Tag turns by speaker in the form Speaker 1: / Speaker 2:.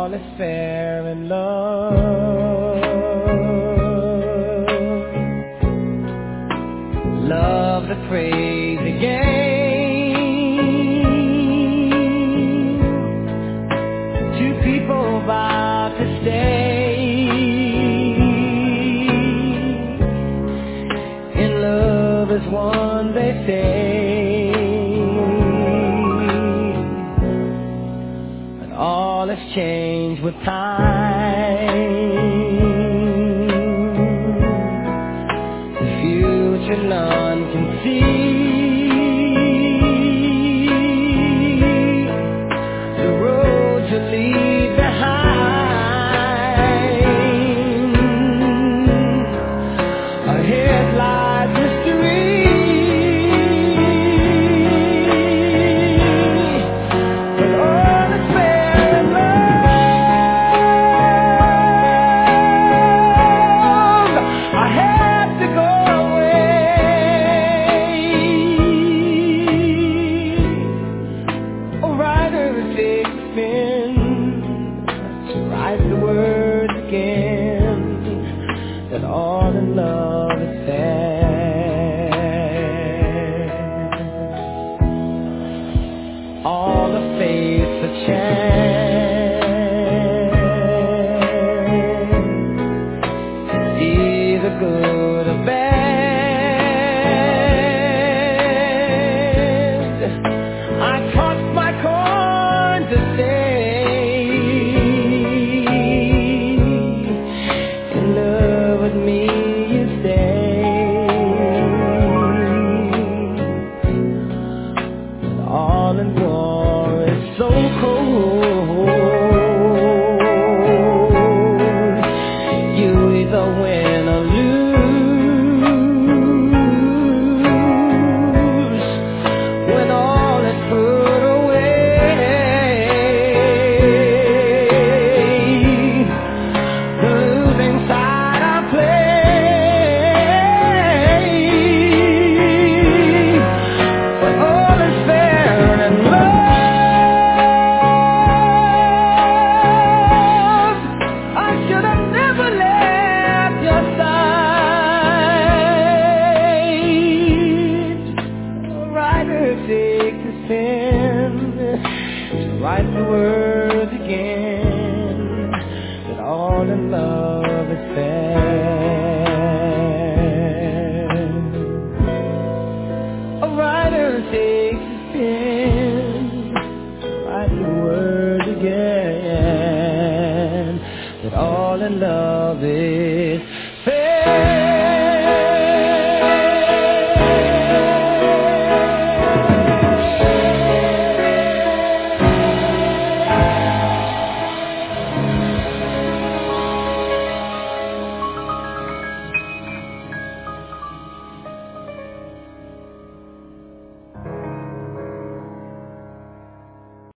Speaker 1: all is fair in love. Love the crazy game. Two people about to stay in love as one, they say. But all has changed with time. The future none can see. The road to leave behind. Ahead lies history. But all is fair in love. I have to go away. A writer takes a pen to write the words again, that all in love is fair. All the fates are chance, either good or bad. I tossed my coin to stay in love with me, you stay. But all in war is so cold. You either win or lose when all is put away. The losing side I play. But all is fair in love. I should have never left your side. A writer takes his pen to write the words again, that all in love is fair. A writer takes his pen to write the words again, that all in love is